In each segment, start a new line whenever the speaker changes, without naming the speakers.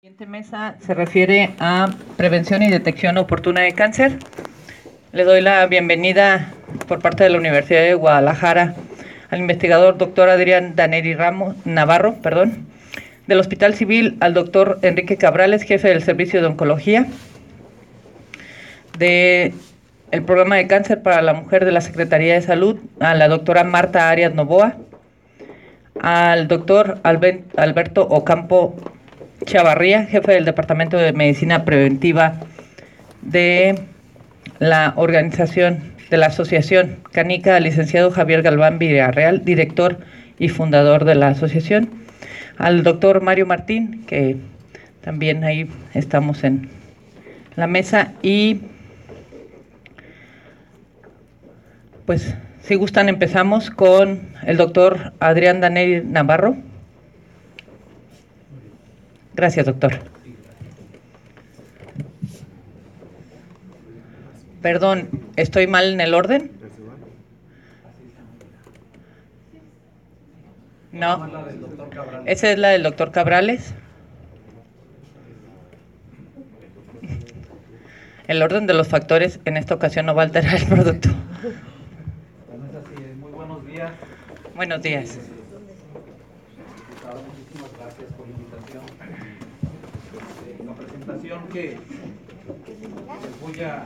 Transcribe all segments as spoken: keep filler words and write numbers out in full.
La siguiente mesa se refiere a prevención y detección oportuna de cáncer. Le doy la bienvenida por parte de la Universidad de Guadalajara al investigador doctor Adrián Daneri Ramos Navarro, perdón, del Hospital Civil, al doctor Enrique Cabrales, jefe del Servicio de Oncología, del Programa de Cáncer para la Mujer de la Secretaría de Salud, a la doctora Marta Arias Novoa, al doctor Alberto Ocampo Chavarría, jefe del Departamento de Medicina Preventiva de la organización de la Asociación Canica, al licenciado Javier Galván Villarreal, director y fundador de la asociación, al doctor Mario Martín, que también ahí estamos en la mesa, y pues si gustan empezamos con el doctor Adrián Daneri Navarro. Gracias, doctor. Perdón, ¿estoy mal en el orden? No. Esa es la del doctor Cabrales. El orden de los factores en esta ocasión no va a alterar el producto.
Muy buenos días.
Buenos días.
Muchísimas gracias por la invitación. La presentación que les voy a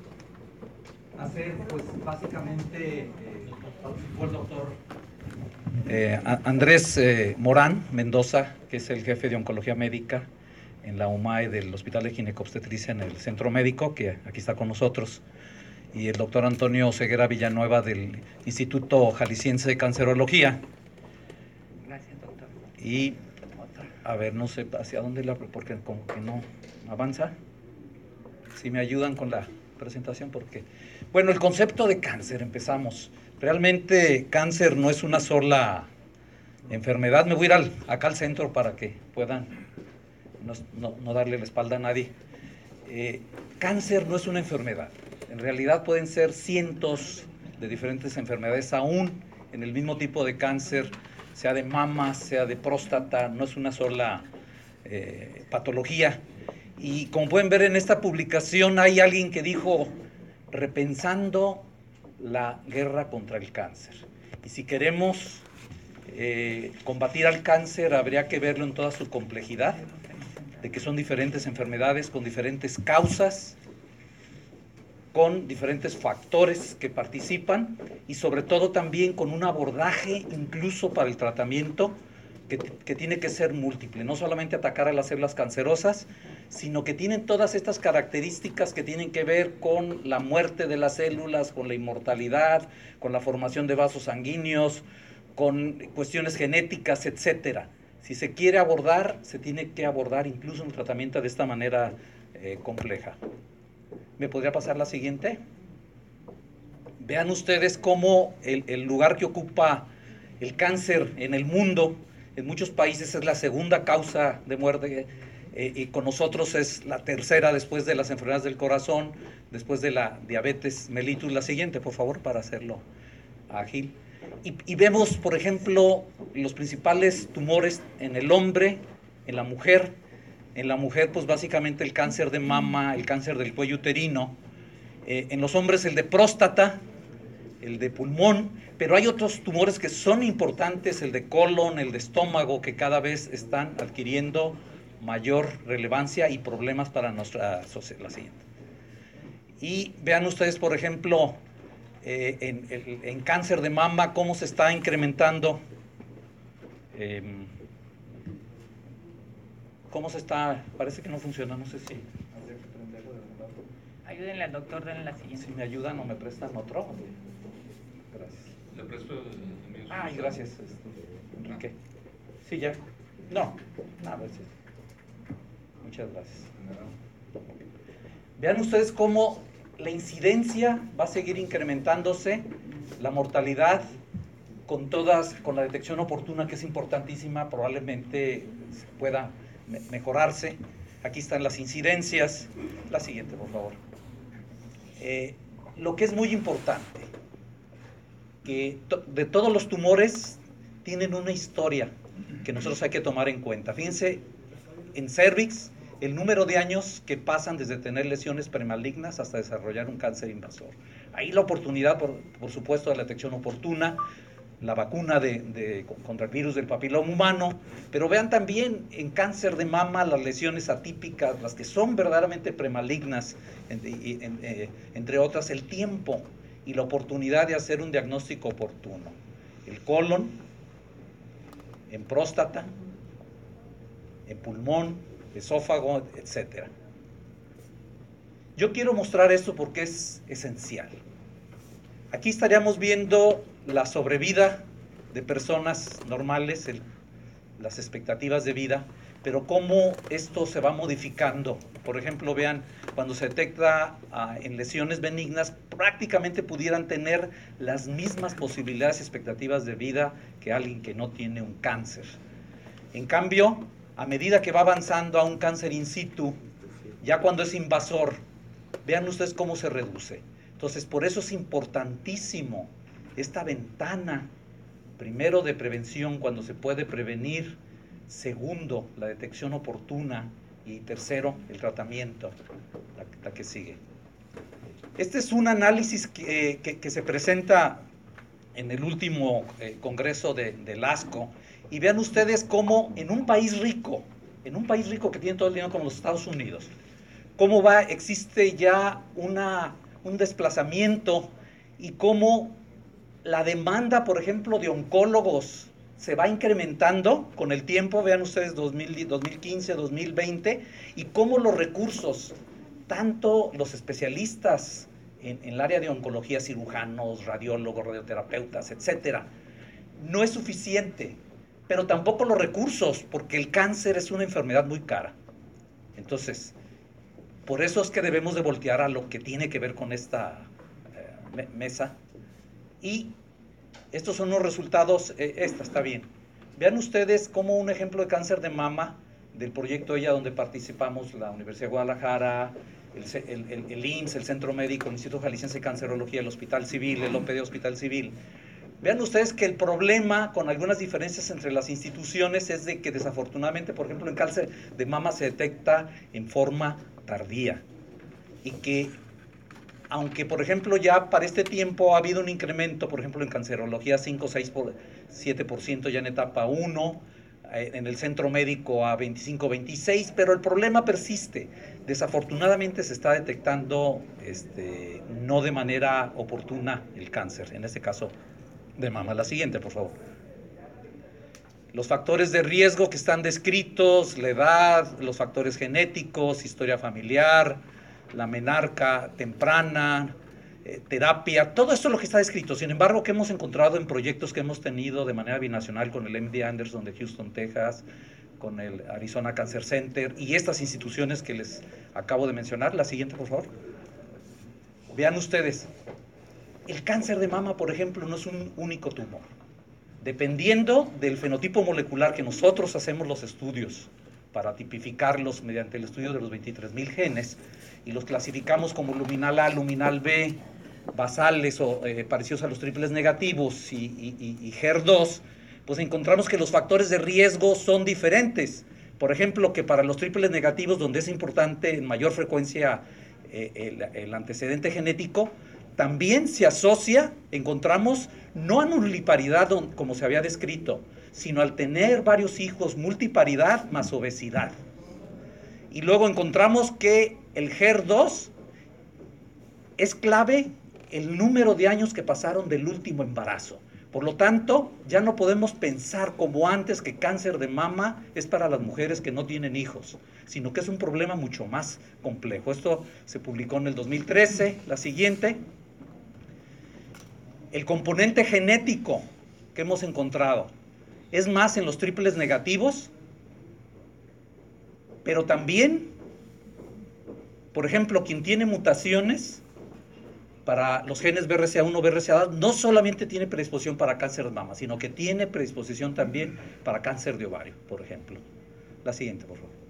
hacer, pues básicamente, eh, participó el doctor eh, Andrés eh, Morán Mendoza, que es el jefe de oncología médica en la U M A E del Hospital de Ginecobstetricia en el Centro Médico, que aquí está con nosotros, y el doctor Antonio Ceguera Villanueva del Instituto Jalisciense de Cancerología.
Gracias, doctor.
Y, a ver, no sé hacia dónde la, porque como que no avanza. Si me ayudan con la presentación, porque, bueno, el concepto de cáncer, empezamos. Realmente cáncer no es una sola enfermedad. Me voy a ir al, acá al centro para que puedan no, no, no darle la espalda a nadie. Eh, cáncer no es una enfermedad. En realidad pueden ser cientos de diferentes enfermedades, aún en el mismo tipo de cáncer, sea de mama, sea de próstata, no es una sola eh, patología. Y como pueden ver en esta publicación, hay alguien que dijo, repensando la guerra contra el cáncer. Y si queremos eh, combatir al cáncer, habría que verlo en toda su complejidad, de que son diferentes enfermedades con diferentes causas, con diferentes factores que participan y sobre todo también con un abordaje incluso para el tratamiento que, que tiene que ser múltiple, no solamente atacar a las células cancerosas, sino que tienen todas estas características que tienen que ver con la muerte de las células, con la inmortalidad, con la formación de vasos sanguíneos, con cuestiones genéticas, etcétera. Si se quiere abordar, se tiene que abordar incluso un tratamiento de esta manera eh, compleja. ¿Me podría pasar la siguiente? Vean ustedes cómo el, el lugar que ocupa el cáncer en el mundo, en muchos países es la segunda causa de muerte, eh, y con nosotros es la tercera después de las enfermedades del corazón, después de la diabetes mellitus. La siguiente, por favor, para hacerlo ágil. Y, y vemos, por ejemplo, los principales tumores en el hombre, en la mujer. En la mujer, pues básicamente el cáncer de mama, el cáncer del cuello uterino. Eh, en los hombres el de próstata, el de pulmón, pero hay otros tumores que son importantes, el de colon, el de estómago, que cada vez están adquiriendo mayor relevancia y problemas para nuestra sociedad. La siguiente. Y vean ustedes, por ejemplo, eh, en, en, en cáncer de mama, cómo se está incrementando. Eh, ¿Cómo se está? Parece que no funciona, no sé si...
Ayúdenle al doctor, denle la siguiente.
Si me ayudan o me prestan otro. Gracias.
Le presto el mío.
Ay, gracias, Enrique. Sí, ya. No, nada, gracias. Muchas gracias. Vean ustedes cómo la incidencia va a seguir incrementándose, la mortalidad, con todas, con la detección oportuna, que es importantísima, probablemente pueda mejorarse. Aquí están las incidencias. La siguiente, por favor. Eh, lo que es muy importante, que to de todos los tumores tienen una historia que nosotros hay que tomar en cuenta. Fíjense en cervix, el número de años que pasan desde tener lesiones premalignas hasta desarrollar un cáncer invasor. Ahí la oportunidad, por, por supuesto, de la detección oportuna, la vacuna de, de, contra el virus del papiloma humano, pero vean también en cáncer de mama las lesiones atípicas, las que son verdaderamente premalignas, en, en, en, eh, entre otras, el tiempo y la oportunidad de hacer un diagnóstico oportuno. El colon, en próstata, en pulmón, esófago, etcétera. Yo quiero mostrar esto porque es esencial. Aquí estaríamos viendo la sobrevida de personas normales, el, las expectativas de vida, pero cómo esto se va modificando. Por ejemplo, vean, cuando se detecta uh, en lesiones benignas, prácticamente pudieran tener las mismas posibilidades y expectativas de vida que alguien que no tiene un cáncer. En cambio, a medida que va avanzando a un cáncer in situ, ya cuando es invasor, vean ustedes cómo se reduce. Entonces, por eso es importantísimo esta ventana, primero de prevención, cuando se puede prevenir, segundo, la detección oportuna y tercero, el tratamiento, la, la que sigue. Este es un análisis que, que, que se presenta en el último eh, congreso de, del ASCO, y vean ustedes cómo en un país rico, en un país rico que tiene todo el dinero como los Estados Unidos, cómo va, existe ya una, un desplazamiento y cómo la demanda, por ejemplo, de oncólogos se va incrementando con el tiempo, vean ustedes dos mil quince, dos mil veinte, y cómo los recursos, tanto los especialistas en, en el área de oncología, cirujanos, radiólogos, radioterapeutas, etcétera, no es suficiente, pero tampoco los recursos, porque el cáncer es una enfermedad muy cara. Entonces, por eso es que debemos de voltear a lo que tiene que ver con esta eh, mesa. Y estos son los resultados, eh, esta está bien. Vean ustedes como un ejemplo de cáncer de mama del proyecto ELLA, donde participamos la Universidad de Guadalajara, el, el, el, el I M S S, el Centro Médico, el Instituto Jalisciense de Cancerología, el Hospital Civil, el O P D Hospital Civil. Vean ustedes que el problema, con algunas diferencias entre las instituciones, es de que desafortunadamente, por ejemplo, en cáncer de mama se detecta en forma tardía. Y que, aunque por ejemplo ya para este tiempo ha habido un incremento, por ejemplo en cancerología cinco, seis, siete por ciento ya en etapa uno, en el centro médico a veinticinco, veintiséis, pero el problema persiste. Desafortunadamente se está detectando este, no de manera oportuna el cáncer, en este caso de mama. La siguiente, por favor. Los factores de riesgo que están descritos, la edad, los factores genéticos, historia familiar, la menarca temprana, eh, terapia, todo esto es lo que está descrito. Sin embargo, que hemos encontrado en proyectos que hemos tenido de manera binacional con el M D Anderson de Houston, Texas, con el Arizona Cancer Center y estas instituciones que les acabo de mencionar. La siguiente, por favor. Vean ustedes, el cáncer de mama, por ejemplo, no es un único tumor. Dependiendo del fenotipo molecular que nosotros hacemos los estudios para tipificarlos mediante el estudio de los veintitrés mil genes y los clasificamos como luminal A, luminal B, basales o eh, parecidos a los triples negativos y, y, y H E R dos, pues encontramos que los factores de riesgo son diferentes. Por ejemplo, que para los triples negativos, donde es importante en mayor frecuencia eh, el, el antecedente genético, también se asocia, encontramos, no a nulliparidad como se había descrito, sino al tener varios hijos, multiparidad más obesidad. Y luego encontramos que el H E R dos es clave el número de años que pasaron del último embarazo. Por lo tanto, ya no podemos pensar como antes que cáncer de mama es para las mujeres que no tienen hijos, sino que es un problema mucho más complejo. Esto se publicó en el dos mil trece. La siguiente. El componente genético que hemos encontrado es más en los triples negativos, pero también, por ejemplo, quien tiene mutaciones para los genes B R C A uno, B R C A dos, no solamente tiene predisposición para cáncer de mama, sino que tiene predisposición también para cáncer de ovario, por ejemplo. La siguiente, por favor.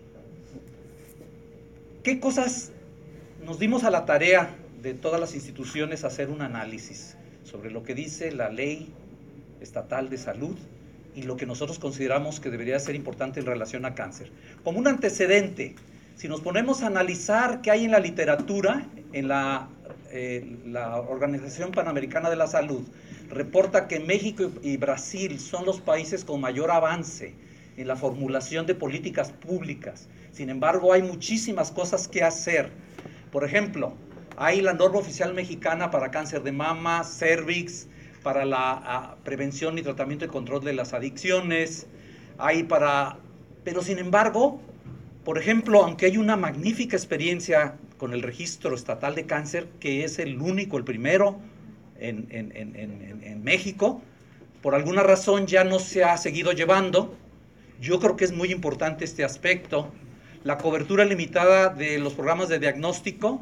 ¿Qué cosas nos dimos a la tarea de todas las instituciones hacer un análisis sobre lo que dice la ley estatal de salud y lo que nosotros consideramos que debería ser importante en relación a cáncer. Como un antecedente, si nos ponemos a analizar qué hay en la literatura, en la, eh, la Organización Panamericana de la Salud, reporta que México y Brasil son los países con mayor avance en la formulación de políticas públicas. Sin embargo, hay muchísimas cosas que hacer. Por ejemplo, hay la norma oficial mexicana para cáncer de mama, cervix, para la uh, prevención y tratamiento y control de las adicciones, hay para... Pero sin embargo, por ejemplo, aunque hay una magnífica experiencia con el registro estatal de cáncer, que es el único, el primero en, en, en, en, en México, por alguna razón ya no se ha seguido llevando. Yo creo que es muy importante este aspecto. La cobertura limitada de los programas de diagnóstico,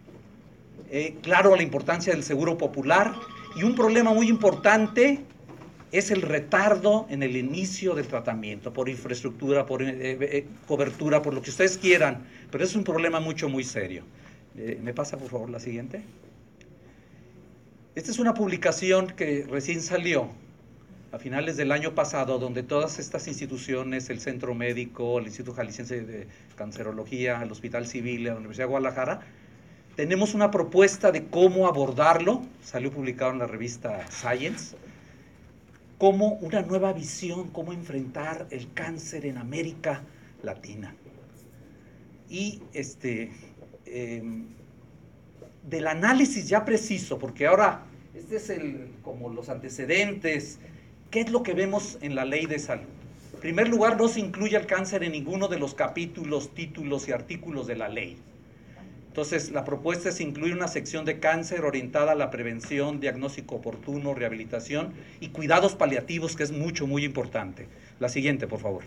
eh, claro, la importancia del seguro popular, y un problema muy importante es el retardo en el inicio del tratamiento, por infraestructura, por eh, eh, cobertura, por lo que ustedes quieran, pero es un problema mucho, muy serio. Eh, ¿Me pasa, por favor, la siguiente? Esta es una publicación que recién salió a finales del año pasado, donde todas estas instituciones, el Centro Médico, el Instituto Jalisciense de Cancerología, el Hospital Civil, la Universidad de Guadalajara, tenemos una propuesta de cómo abordarlo, salió publicado en la revista Science, como una nueva visión, cómo enfrentar el cáncer en América Latina. Y este, eh, del análisis ya preciso, porque ahora, este es el, como los antecedentes, ¿qué es lo que vemos en la Ley de Salud? En primer lugar, no se incluye el cáncer en ninguno de los capítulos, títulos y artículos de la ley. Entonces, la propuesta es incluir una sección de cáncer orientada a la prevención, diagnóstico oportuno, rehabilitación y cuidados paliativos, que es mucho, muy importante. La siguiente, por favor.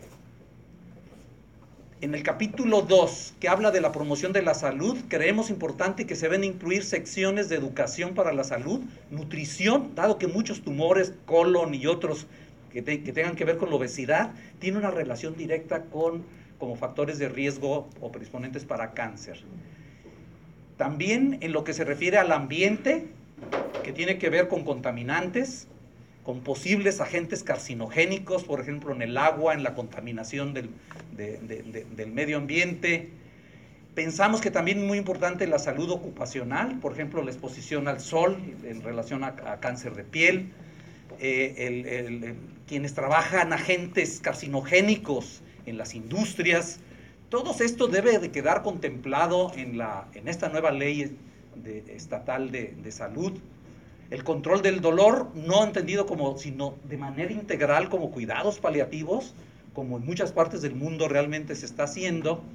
En el capítulo dos, que habla de la promoción de la salud, creemos importante que se deben incluir secciones de educación para la salud, nutrición, dado que muchos tumores, colon y otros que, te, que tengan que ver con la obesidad, tienen una relación directa con como factores de riesgo o predisponentes para cáncer. También en lo que se refiere al ambiente, que tiene que ver con contaminantes, con posibles agentes carcinogénicos, por ejemplo, en el agua, en la contaminación del, de, de, de, del medio ambiente. Pensamos que también es muy importante la salud ocupacional, por ejemplo, la exposición al sol en relación a, a cáncer de piel, eh, el, el, el, quienes trabajan agentes carcinogénicos en las industrias. Todo esto debe de quedar contemplado en, la, en esta nueva ley de, estatal de, de salud. El control del dolor, no entendido como, sino de manera integral como cuidados paliativos, como en muchas partes del mundo realmente se está haciendo.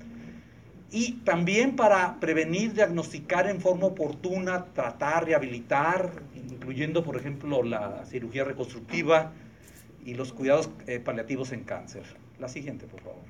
Y también para prevenir, diagnosticar en forma oportuna, tratar, rehabilitar, incluyendo, por ejemplo, la cirugía reconstructiva y los cuidados eh, paliativos en cáncer. La siguiente, por favor.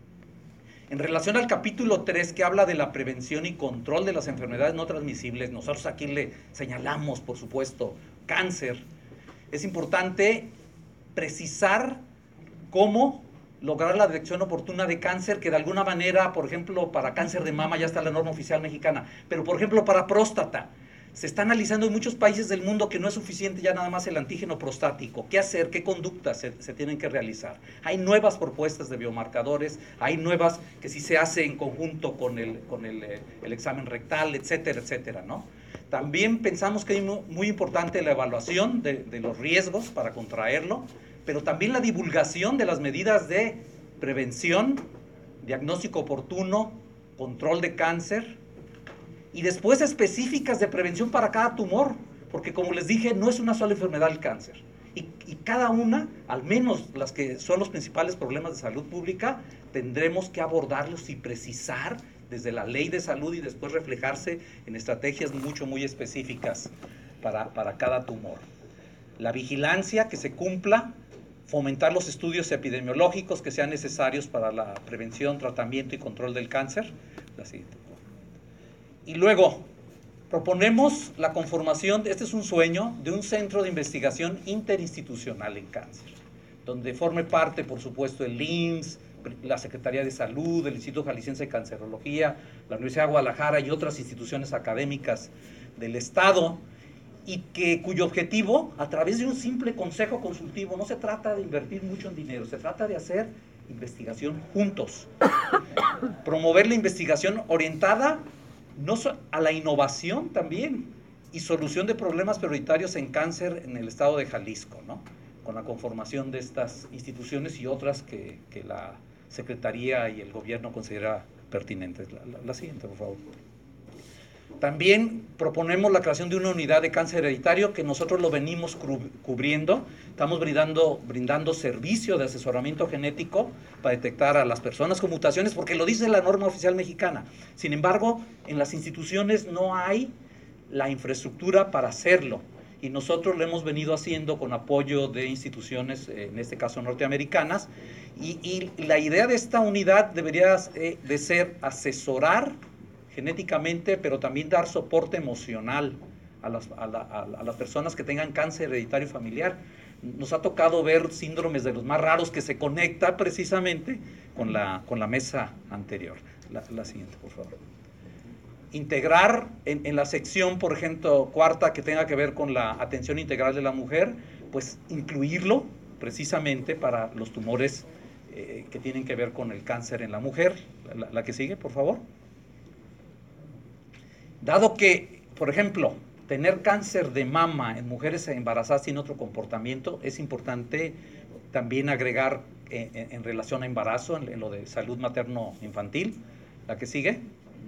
En relación al capítulo tres, que habla de la prevención y control de las enfermedades no transmisibles, nosotros aquí le señalamos, por supuesto, cáncer. Es importante precisar cómo lograr la detección oportuna de cáncer, que de alguna manera, por ejemplo, para cáncer de mama ya está la norma oficial mexicana, pero por ejemplo para próstata, se está analizando en muchos países del mundo que no es suficiente ya nada más el antígeno prostático. ¿Qué hacer? ¿Qué conductas se, se tienen que realizar? Hay nuevas propuestas de biomarcadores, hay nuevas que sí se hace en conjunto con el, con el, el examen rectal, etcétera, etcétera, ¿no? También pensamos que es muy importante la evaluación de, de los riesgos para contraerlo, pero también la divulgación de las medidas de prevención, diagnóstico oportuno, control de cáncer, y después específicas de prevención para cada tumor, porque como les dije, no es una sola enfermedad el cáncer. Y, y cada una, al menos las que son los principales problemas de salud pública, tendremos que abordarlos y precisar desde la ley de salud y después reflejarse en estrategias mucho, muy específicas para, para cada tumor. La vigilancia, que se cumpla, fomentar los estudios epidemiológicos que sean necesarios para la prevención, tratamiento y control del cáncer. La siguiente. Y luego, proponemos la conformación, este es un sueño, de un centro de investigación interinstitucional en cáncer, donde forme parte, por supuesto, el I M S S, la Secretaría de Salud, el Instituto Jalisciense de Cancerología, la Universidad de Guadalajara y otras instituciones académicas del Estado, y que, cuyo objetivo, a través de un simple consejo consultivo, no se trata de invertir mucho en dinero, se trata de hacer investigación juntos. Promover la investigación orientada no a la innovación también y solución de problemas prioritarios en cáncer en el estado de Jalisco, ¿no? Con la conformación de estas instituciones y otras que, que la Secretaría y el gobierno considera pertinentes. La, la, la siguiente, por favor. También proponemos la creación de una unidad de cáncer hereditario que nosotros lo venimos cubriendo. Estamos brindando, brindando servicio de asesoramiento genético para detectar a las personas con mutaciones, porque lo dice la norma oficial mexicana. Sin embargo, en las instituciones no hay la infraestructura para hacerlo. Y nosotros lo hemos venido haciendo con apoyo de instituciones, en este caso norteamericanas. Y, y la idea de esta unidad debería de ser asesorar genéticamente, pero también dar soporte emocional a las, a, la, a las personas que tengan cáncer hereditario familiar. Nos ha tocado ver síndromes de los más raros que se conecta precisamente con la, con la mesa anterior. La, la siguiente, por favor. Integrar en, en la sección, por ejemplo, cuarta, que tenga que ver con la atención integral de la mujer, pues incluirlo precisamente para los tumores eh, que tienen que ver con el cáncer en la mujer. La, la que sigue, por favor. Dado que, por ejemplo, tener cáncer de mama en mujeres embarazadas tiene otro comportamiento, es importante también agregar en, en, en relación a embarazo, en, en lo de salud materno-infantil. La que sigue.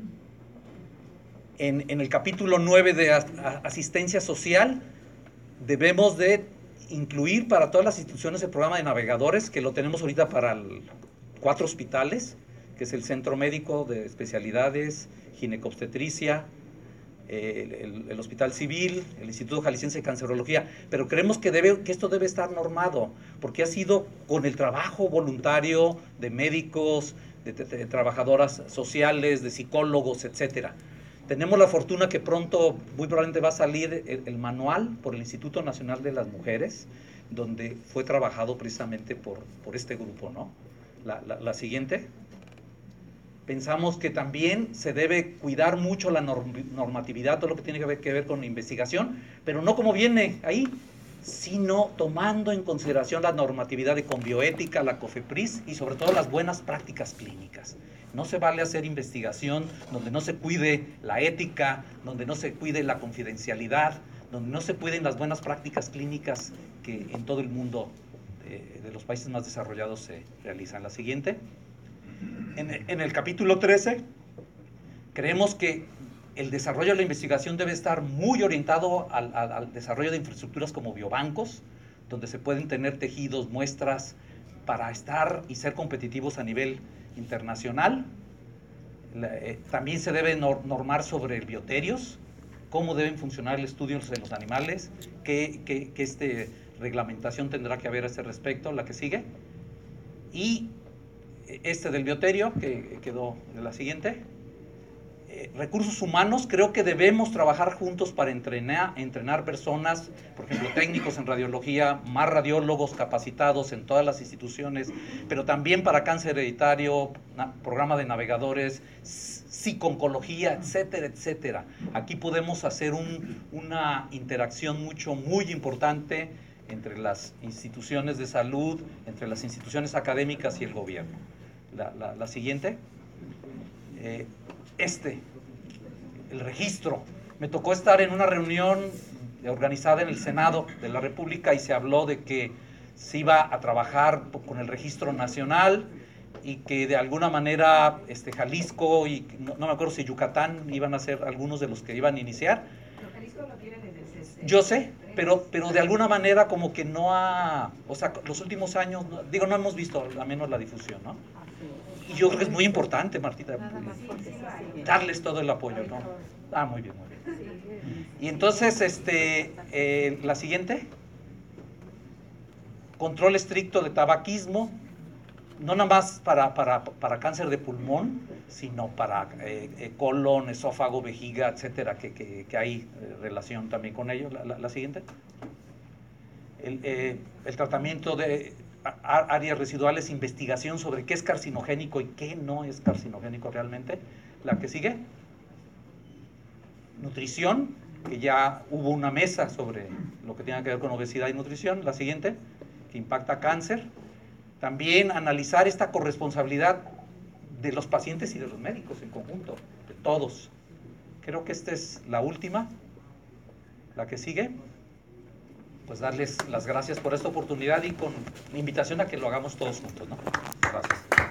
En, en el capítulo nueve de as, a, asistencia social, debemos de incluir para todas las instituciones el programa de navegadores, que lo tenemos ahorita para el, cuatro hospitales, que es el Centro Médico de Especialidades, Ginecobstetricia, el, el, el Hospital Civil, el Instituto Jalisciense de Cancerología, pero creemos que, debe, que esto debe estar normado, porque ha sido con el trabajo voluntario de médicos, de, de, de trabajadoras sociales, de psicólogos, etcétera. Tenemos la fortuna que pronto, muy probablemente va a salir el, el manual por el Instituto Nacional de las Mujeres, donde fue trabajado precisamente por, por este grupo, ¿no? La, la, la siguiente. Pensamos que también se debe cuidar mucho la norm, normatividad, todo lo que tiene que ver, que ver con la investigación, pero no como viene ahí, sino tomando en consideración la normatividad de Conbioética, la COFEPRIS y sobre todo las buenas prácticas clínicas. No se vale hacer investigación donde no se cuide la ética, donde no se cuide la confidencialidad, donde no se cuiden las buenas prácticas clínicas que en todo el mundo de, de los países más desarrollados se realizan. La siguiente. En, en el capítulo trece, creemos que el desarrollo de la investigación debe estar muy orientado al, al, al desarrollo de infraestructuras como biobancos, donde se pueden tener tejidos, muestras, para estar y ser competitivos a nivel internacional. La, eh, también se debe nor, normar sobre bioterios, cómo deben funcionar el estudio de los animales, qué, qué, qué este, reglamentación tendrá que haber a ese respecto. La que sigue. Y este del bioterio, que quedó de la siguiente. Eh, recursos humanos, creo que debemos trabajar juntos para entrenar, entrenar personas, por ejemplo, técnicos en radiología, más radiólogos capacitados en todas las instituciones, pero también para cáncer hereditario, programa de navegadores, psico-oncología, etcétera, etcétera. Aquí podemos hacer un, una interacción mucho, muy importante entre las instituciones de salud, entre las instituciones académicas y el gobierno. La, la, la siguiente. Eh, este, el registro. Me tocó estar en una reunión organizada en el Senado de la República y se habló de que se iba a trabajar con el registro nacional y que de alguna manera este, Jalisco y no, no me acuerdo si Yucatán iban a ser algunos de los que iban a iniciar.
Pero Jalisco lo tienen en el C C.
Yo sé, pero, pero de alguna manera como que no ha, o sea, los últimos años, digo, no hemos visto al menos la difusión, ¿no? Y yo creo que es muy importante, Martita, darles todo el apoyo, ¿no? Ah, muy bien, muy bien. Y entonces, este, eh, la siguiente. Control estricto de tabaquismo, no nada más para, para, para cáncer de pulmón, sino para eh, colon, esófago, vejiga, etcétera, que, que, que hay eh, relación también con ello. La, la, la siguiente. El, eh, el tratamiento de áreas residuales, investigación sobre qué es carcinogénico y qué no es carcinogénico realmente. La que sigue. Nutrición, que ya hubo una mesa sobre lo que tiene que ver con obesidad y nutrición, la siguiente, que impacta cáncer. También analizar esta corresponsabilidad de los pacientes y de los médicos en conjunto, de todos. Creo que esta es la última, la que sigue. Pues darles las gracias por esta oportunidad y con invitación a que lo hagamos todos juntos, ¿no? Gracias.